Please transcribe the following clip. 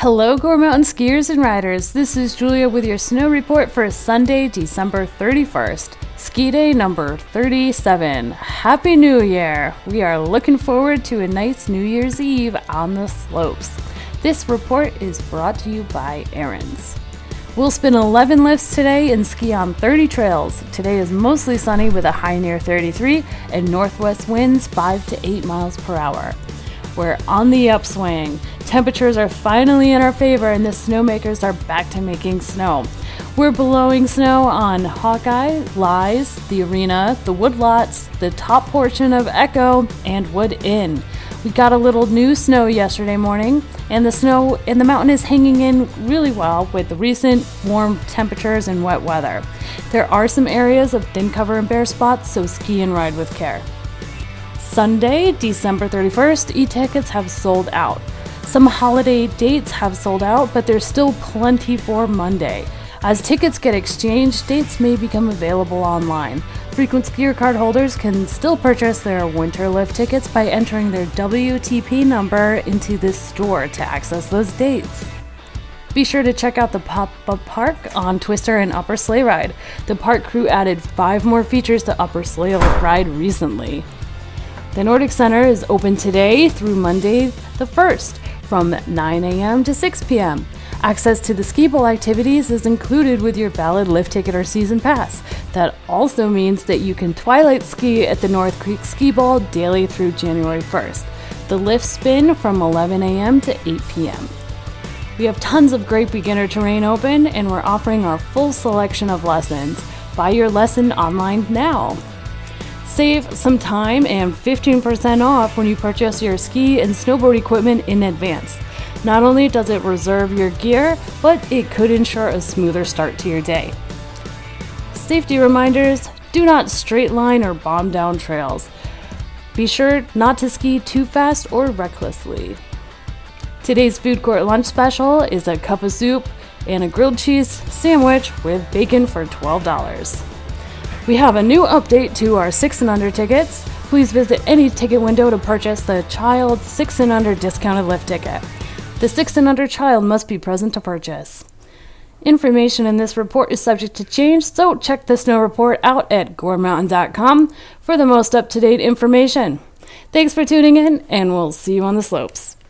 Hello, Gore Mountain skiers and riders. This is Julia with your snow report for Sunday, December 31st. Ski day number 37. Happy New Year! We are looking forward to a nice New Year's Eve on the slopes. This report is brought to you by Aaron's. We'll spin 11 lifts today and ski on 30 trails. Today is mostly sunny with a high near 33 and northwest winds 5 to 8 miles per hour. We're on the upswing. Temperatures are finally in our favor and the snowmakers are back to making snow. We're blowing snow on Hawkeye, Lies, the Arena, the Woodlots, the top portion of Echo, and Wood Inn. We got a little new snow yesterday morning, and the snow in the mountain is hanging in really well with the recent warm temperatures and wet weather. There are some areas of thin cover and bare spots, so ski and ride with care. Sunday, December 31st, e-tickets have sold out. Some holiday dates have sold out, but there's still plenty for Monday. As tickets get exchanged, dates may become available online. Frequent skier card holders can still purchase their winter lift tickets by entering their WTP number into this store to access those dates. Be sure to check out the pop-up park on Twister and Upper Sleigh Ride. The park crew added 5 more features to Upper Sleigh Ride recently. The Nordic Center is open today through Monday the 1st from 9 a.m. to 6 p.m. Access to the ski bowl activities is included with your valid lift ticket or season pass. That also means that you can twilight ski at the North Creek Ski Bowl daily through January 1st. The lifts spin from 11 a.m. to 8 p.m. We have tons of great beginner terrain open and we're offering our full selection of lessons. Buy your lesson online now. Save some time and 15% off when you purchase your ski and snowboard equipment in advance. Not only does it reserve your gear, but it could ensure a smoother start to your day. Safety reminders: do not straight line or bomb down trails. Be sure not to ski too fast or recklessly. Today's food court lunch special is a cup of soup and a grilled cheese sandwich with bacon for $12. We have a new update to our 6 and Under tickets. Please visit any ticket window to purchase the Child 6 and Under discounted lift ticket. The 6 and Under child must be present to purchase. Information in this report is subject to change, so check the snow report out at goremountain.com for the most up-to-date information. Thanks for tuning in, and we'll see you on the slopes.